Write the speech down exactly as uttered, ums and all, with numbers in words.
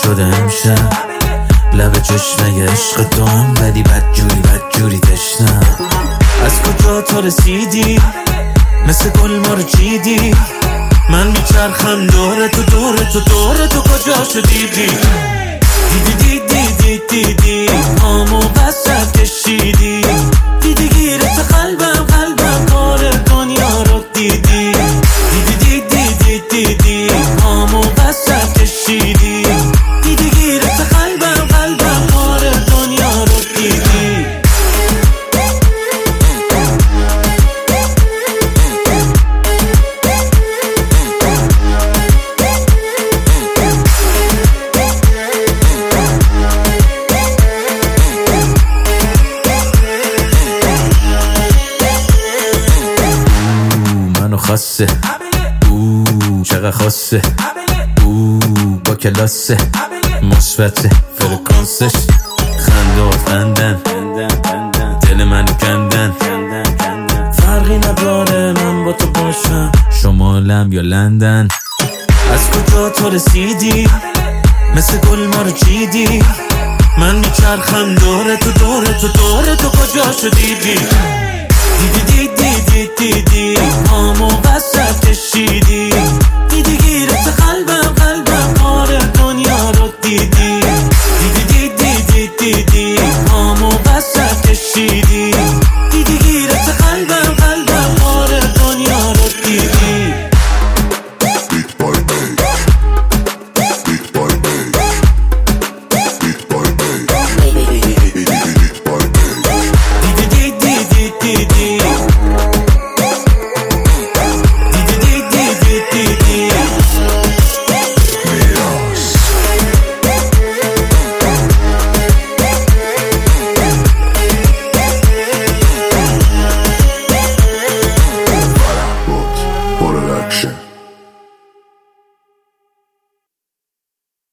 شده امشب لب چشمه عشق تو هم ولی بدجوری بدجوری تشنم. از کجا تو رسیدی مثل گل ما رو چیدی، من میچرخم دور تو دور تو دور تو کجا شدیدی. دیدی دیدی دیدی دیدی آمو بسر کشیدی، دیدی گیرت قلبم قلبم کار دنیا رو دیدی. دیدی دیدی دیدی آمو بسر کشیدی، دیدی گیرت قلبم قلبم کار دنیا رو دیدی. خاصه او چقدر خاصه او با کلاسه مثبت فرکانسش خنده و خندن دل منو کندن. فرقی نداره من با تو باشم شمالم یا لندن. از کجا تو رسیدی مثل گل ما رو چیدی، من میچرخم دور تو دور تو دور تو کجا شدیدی. دیدی دیدی دیدی آمو بسر کشیدی، دیدی گیرت قلبم